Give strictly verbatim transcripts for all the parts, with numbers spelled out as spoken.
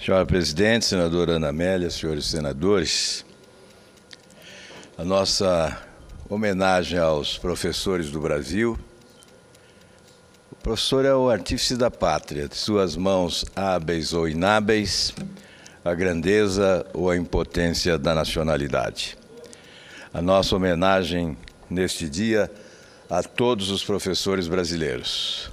Senhora Presidente, senadora Ana Amélia, senhores senadores, a nossa homenagem aos professores do Brasil. O professor é o artífice da pátria, de suas mãos hábeis ou inábeis, a grandeza ou a impotência da nacionalidade. A nossa homenagem neste dia a todos os professores brasileiros.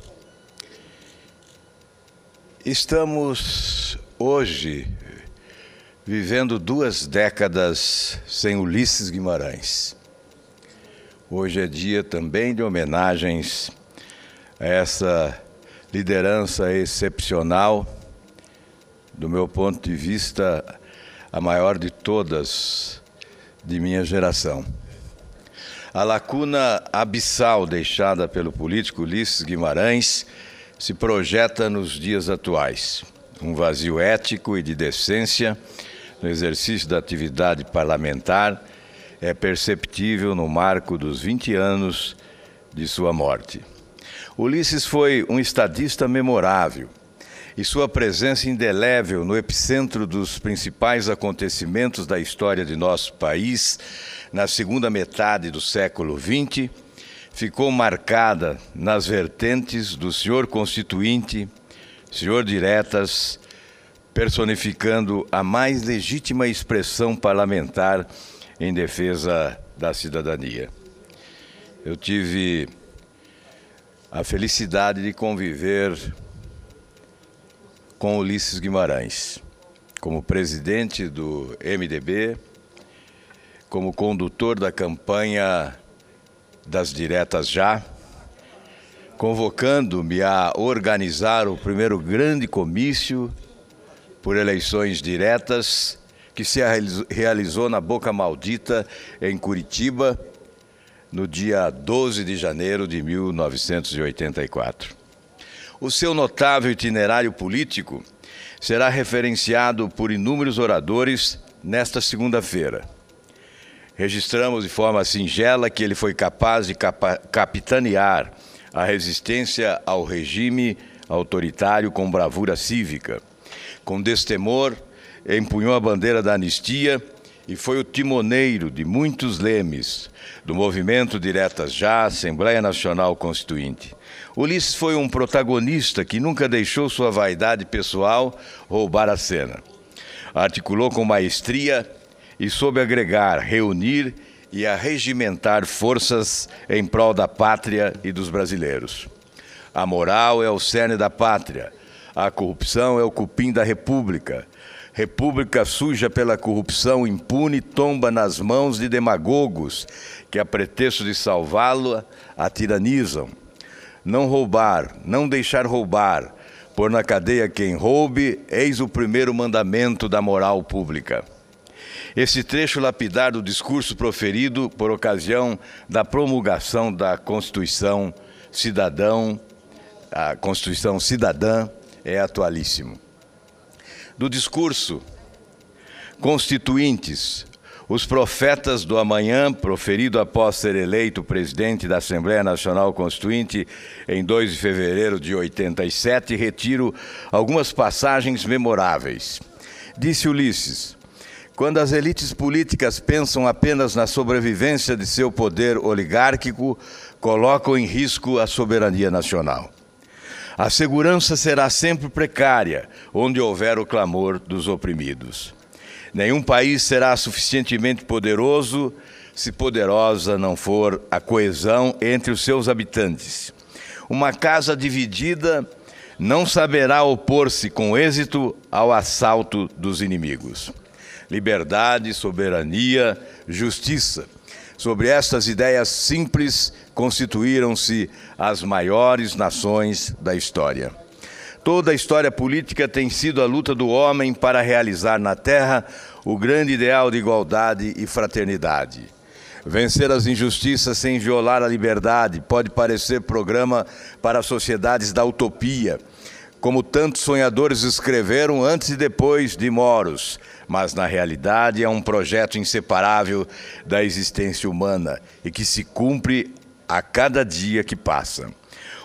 Estamos hoje vivendo duas décadas sem Ulisses Guimarães. Hoje é dia também de homenagens a essa liderança excepcional, do meu ponto de vista, a maior de todas de minha geração. A lacuna abissal deixada pelo político Ulisses Guimarães se projeta nos dias atuais. Um vazio ético e de decência no exercício da atividade parlamentar é perceptível no marco dos vinte anos de sua morte. Ulisses foi um estadista memorável e sua presença indelével no epicentro dos principais acontecimentos da história de nosso país na segunda metade do século vinte ficou marcada nas vertentes do senhor Constituinte, senhor Diretas, personificando a mais legítima expressão parlamentar em defesa da cidadania. Eu tive a felicidade de conviver com Ulisses Guimarães, como presidente do M D B, como condutor da campanha das Diretas Já, convocando-me a organizar o primeiro grande comício por eleições diretas que se realizou na Boca Maldita, em Curitiba, no dia doze de janeiro de mil novecentos e oitenta e quatro. O seu notável itinerário político será referenciado por inúmeros oradores nesta segunda-feira. Registramos de forma singela que ele foi capaz de capa- capitanear a resistência ao regime autoritário com bravura cívica. Com destemor, empunhou a bandeira da anistia e foi o timoneiro de muitos lemes do movimento Diretas Já, Assembleia Nacional Constituinte. Ulisses foi um protagonista que nunca deixou sua vaidade pessoal roubar a cena. Articulou com maestria e soube agregar, reunir e arregimentar forças em prol da pátria e dos brasileiros. A moral é o cerne da pátria, a corrupção é o cupim da república. República suja pela corrupção impune tomba nas mãos de demagogos que, a pretexto de salvá-la, a tiranizam. Não roubar, não deixar roubar, pôr na cadeia quem roube, eis o primeiro mandamento da moral pública. Esse trecho lapidar do discurso proferido por ocasião da promulgação da Constituição Cidadão, a Constituição Cidadã, é atualíssimo. Do discurso Constituintes, os profetas do amanhã, proferido após ser eleito presidente da Assembleia Nacional Constituinte em dois de fevereiro de oitenta e sete, retiro algumas passagens memoráveis. Disse Ulisses: quando as elites políticas pensam apenas na sobrevivência de seu poder oligárquico, colocam em risco a soberania nacional. A segurança será sempre precária, onde houver o clamor dos oprimidos. Nenhum país será suficientemente poderoso se poderosa não for a coesão entre os seus habitantes. Uma casa dividida não saberá opor-se com êxito ao assalto dos inimigos. Liberdade, soberania, justiça. Sobre estas ideias simples constituíram-se as maiores nações da história. Toda a história política tem sido a luta do homem para realizar na terra o grande ideal de igualdade e fraternidade. Vencer as injustiças sem violar a liberdade pode parecer programa para sociedades da utopia, como tantos sonhadores escreveram antes e depois de moros, mas na realidade é um projeto inseparável da existência humana e que se cumpre a cada dia que passa.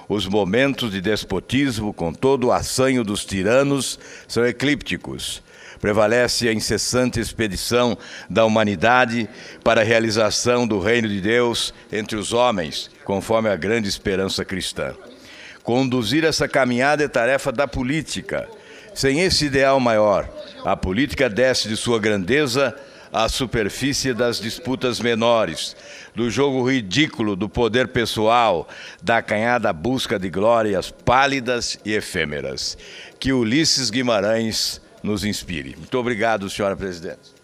Os momentos de despotismo, com todo o assanho dos tiranos, são eclípticos. Prevalece a incessante expedição da humanidade para a realização do reino de Deus entre os homens, conforme a grande esperança cristã. Conduzir essa caminhada é tarefa da política. Sem esse ideal maior, a política desce de sua grandeza à superfície das disputas menores, do jogo ridículo do poder pessoal, da acanhada busca de glórias pálidas e efêmeras. Que Ulisses Guimarães nos inspire. Muito obrigado, senhora presidente.